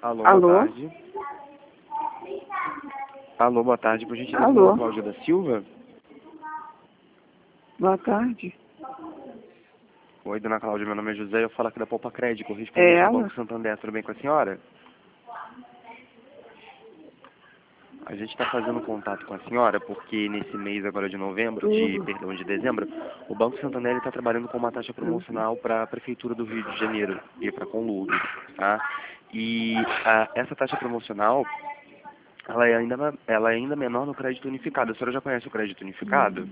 Alô, Alô? boa tarde. Alô, boa tarde. Por gentileza, Alô? Cláudia da Silva. Boa tarde. Oi, dona Cláudia, meu nome é José, eu falo aqui da Poupa Crédito, É correspondente do ela? Banco Santander. Tudo bem com a senhora? A gente está fazendo contato com a senhora porque nesse mês agora de novembro, de dezembro, o Banco Santander está trabalhando com uma taxa promocional para a Prefeitura do Rio de Janeiro e para Conludo, tá? E essa taxa promocional, ela é ainda menor no crédito unificado. A senhora já conhece o crédito unificado?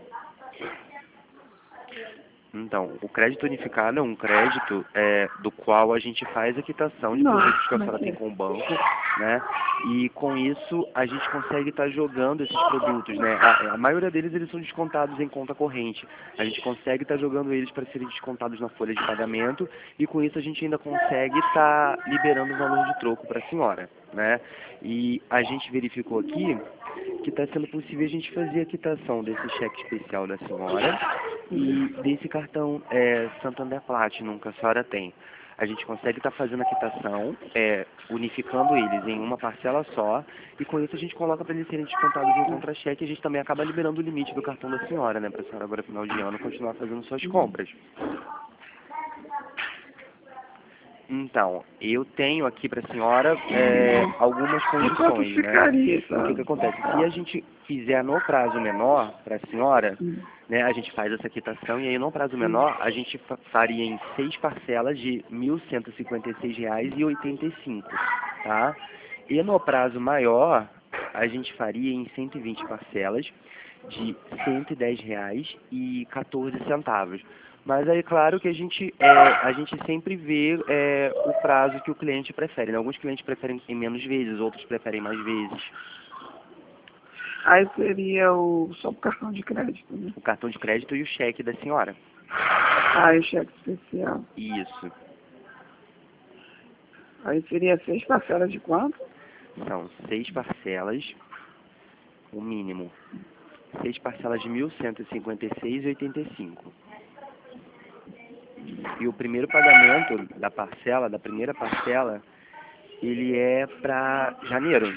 Então, o crédito unificado é um crédito do qual a gente faz a quitação de produtos que a senhora tem com o banco, né? E com isso a gente consegue estar jogando esses produtos, né? A maioria deles eles são descontados em conta corrente. A gente consegue estar jogando eles para serem descontados na folha de pagamento e com isso a gente ainda consegue estar liberando o valor de troco para a senhora, né? E a gente verificou aqui que está sendo possível a gente fazer a quitação desse cheque especial da senhora e desse cartão Santander Platinum que a senhora tem. A gente consegue estar fazendo a quitação, unificando eles em uma parcela só, e com isso a gente coloca para eles serem descontados em contra-cheque e a gente também acaba liberando o limite do cartão da senhora, né, para a senhora agora, final de ano, continuar fazendo suas compras. Então, eu tenho aqui para a senhora algumas condições, né? O que acontece? Se a gente fizer no prazo menor para a senhora, né, a gente faz essa quitação e aí no prazo menor a gente faria em 6 parcelas de R$ 1.156,85, tá? E no prazo maior a gente faria em 120 parcelas de R$ 110,14. Mas aí, claro que a gente sempre vê o prazo que o cliente prefere, né? Alguns clientes preferem em menos vezes, outros preferem mais vezes. Aí seria só o cartão de crédito, né? O cartão de crédito e o cheque da senhora. Aí o cheque especial. Isso. Aí seria 6 parcelas de quanto? São 6 parcelas, o mínimo. 6 parcelas de R$ 1.156,85. E o primeiro pagamento da primeira parcela, ele é para janeiro.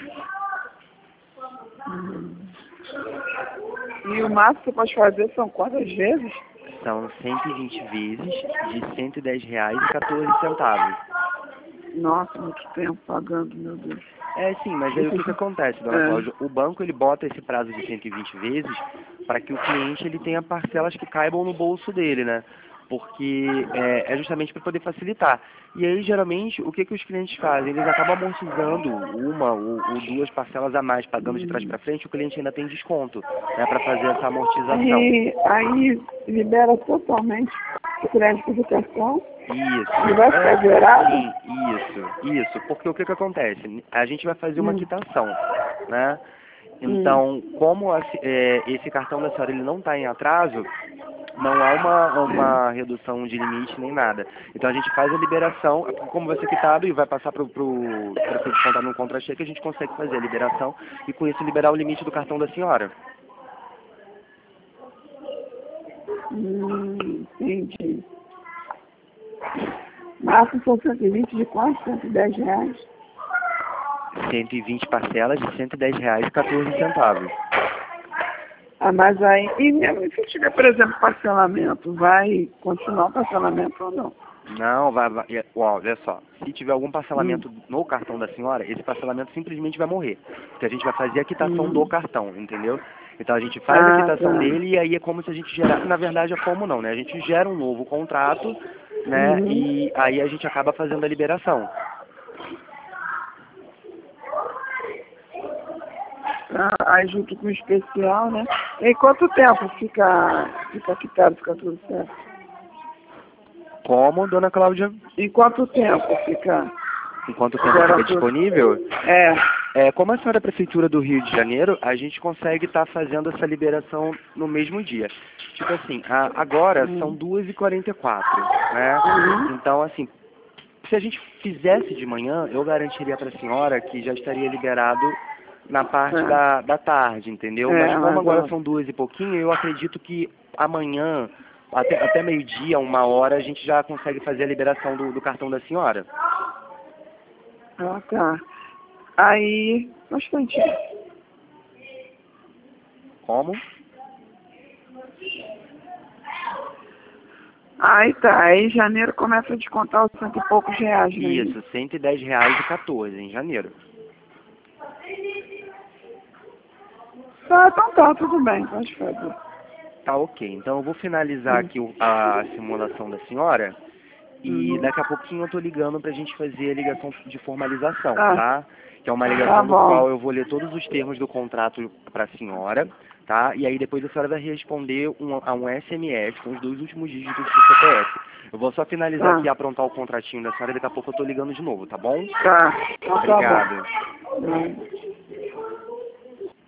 E o máximo que você pode fazer são quantas vezes? São 120 vezes de R$ 110,14. Nossa, muito tempo pagando, meu Deus. Sim, mas aí o que acontece, dona Cláudia? O banco ele bota esse prazo de 120 vezes para que o cliente ele tenha parcelas que caibam no bolso dele, né? Porque é justamente para poder facilitar. E aí, geralmente, o que os clientes fazem? Eles acabam amortizando uma ou 2 parcelas a mais, pagando de trás para frente, o cliente ainda tem desconto, né, para fazer essa amortização. Aí libera totalmente o crédito de cartão? Isso. E vai ficar zerado? Sim, isso. Porque o que acontece? A gente vai fazer uma quitação, né? Então, como esse cartão da senhora ele não está em atraso, não há uma redução de limite nem nada. Então a gente faz a liberação, como vai ser quitado e vai passar para ser descontado no contra-cheque, a gente consegue fazer a liberação e com isso liberar o limite do cartão da senhora. Entendi. Máximo são 120 de quanto? R$ 110? 120 parcelas de R$ 110,14. Mas aí, e mesmo se tiver, por exemplo, parcelamento, vai continuar o parcelamento ou não? Não, vai. Olha só, se tiver algum parcelamento no cartão da senhora, esse parcelamento simplesmente vai morrer. Porque a gente vai fazer a quitação do cartão, entendeu? Então a gente faz a quitação dele e aí é como se a gente gerasse, na verdade é como não, né? A gente gera um novo contrato, né? E aí a gente acaba fazendo a liberação. Aí junto com o especial, né? Em quanto tempo fica quitado, fica tudo certo? Como, dona Cláudia? Em quanto tempo fica? Em quanto tempo fica disponível? É. Como a senhora é Prefeitura do Rio de Janeiro, a gente consegue estar fazendo essa liberação no mesmo dia. Tipo assim, agora são 2h44, né? Então, assim, se a gente fizesse de manhã, eu garantiria para a senhora que já estaria liberado na parte da tarde, entendeu? Mas como agora são 2 e pouquinho, eu acredito que amanhã, até meio-dia, 1 hora, a gente já consegue fazer a liberação do cartão da senhora. Ah, tá. Aí, bastante. Como? Aí tá, aí em janeiro começa a descontar os cento e poucos reais, né? Isso, R$ 110,14 em janeiro. Tá, então tá, tudo bem, pode fazer. Tá ok. Então eu vou finalizar aqui a simulação da senhora e daqui a pouquinho eu tô ligando pra gente fazer a ligação de formalização, Tá, tá? Que é uma tá ligação do bom. qual eu vou ler todos os termos do contrato pra senhora, tá? E aí depois a senhora vai responder a um SMS com os 2 últimos dígitos do CPF. Eu vou só finalizar Tá, aqui e aprontar o contratinho da senhora e daqui a pouco eu tô ligando de novo, tá bom? tá, então tá Obrigado. bom.